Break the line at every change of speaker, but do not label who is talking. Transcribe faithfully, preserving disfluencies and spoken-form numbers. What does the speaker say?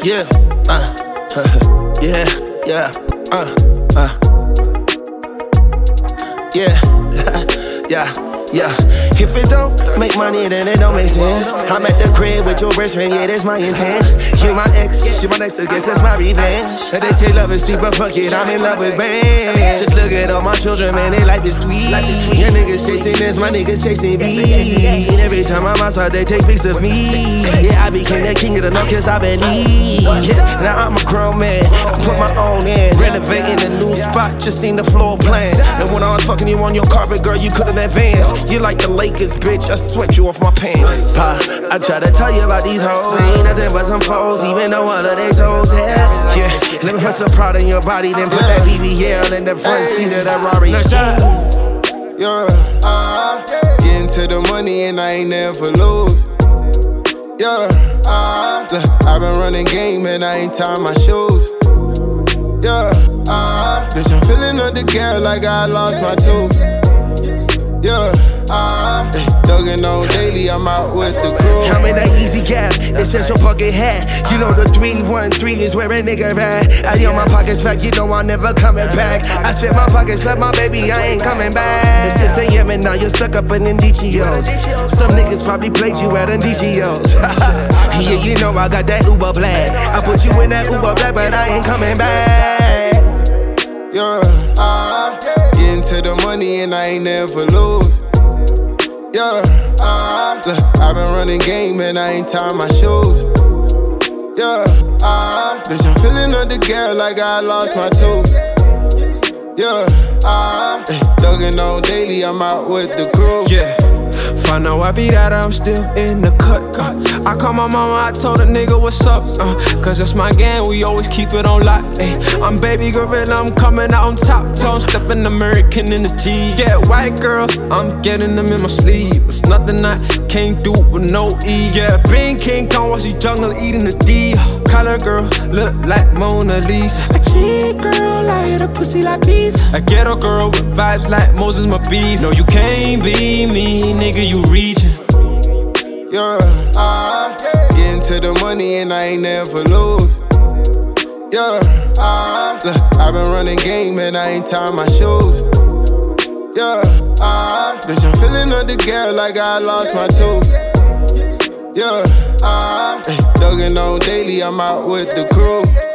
Yeah, uh, yeah, yeah, uh, uh, yeah, yeah, yeah. If it don't make money, then it don't make sense. I'm at the crib with your best friend, yeah, that's my intent. You my ex, you my next, I guess that's my revenge. And they say love is sweet, but fuck it, I'm in love with bands. Just look at all my children, man, they life is sweet. Your niggas chasing this, my niggas chasing me. And every time I'm outside, they take pics of me. Yeah, I became that king of the north, cause I believe. Yeah, now I'm a grown man, I put my own in. Renovating a new spot, just seen the floor plan. And when I was fucking you on your carpet, girl, you couldn't advance. You like the Lakers, bitch, I sweat you off my pants. Pa, I try to tell you about these hoes, ain't nothing but some foes, even though all of they toes, yeah. Yeah, let me put some pride in your body, then put that B B L in the front seat of that Rari.
Yeah, uh, get into the money and I ain't never lose. Yeah, uh, look, I been running game and I ain't tying my shoes. Yeah, uh, bitch, I'm feeling up the gear like I lost my tooth. Yeah, uh, hey, thuggin' on daily, I'm out with the crew.
I'm in that easy gap, essential bucket hat. You know the three one three is where a nigga at. I on my pockets fat, you know I'm never coming back. I spit my pockets fat, my baby, I ain't coming back. It's six A M and now you're stuck up in them D G Os. Some niggas probably played you at them D G Os. Yeah, you know I got that Uber black. I put you in that Uber black, but I ain't coming back.
Yeah, uh, get into the money and I ain't never lose. Yeah, uh, look, I been running game and I ain't tying my shoes. Yeah, uh, bitch, I'm feeling up the gear like I lost my tooth. Yeah, uh, hey, thuggin' on daily, I'm out with the crew.
Yeah. Find out I be that I'm still in the cut. Uh, I call my mama, I told a nigga what's up. Uh, Cause that's my gang, we always keep it on lock. Ay, I'm baby gorilla, I'm coming out on top. Tone stepping American in the G. Get white girls, I'm getting them in my sleeve. It's nothing I can't do with no E. Yeah, being King Kong, watch the jungle eating the D. Color girl, look like Mona Lisa. A cheap girl, I hit a pussy like bees. A ghetto girl with vibes like Moses Mabee. No, you can't be me, nigga, you reaching.
Yeah, uh, get into the money and I ain't never lose. Yeah, uh, look, I been running game and I ain't tying my shoes. Yeah, uh, bitch, I'm feeling up the gear like I lost my tooth. Yeah, uh, hey, thuggin' on daily, I'm out with the crew.